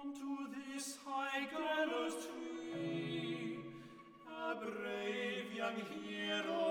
Unto this high gallows tree, a brave young hero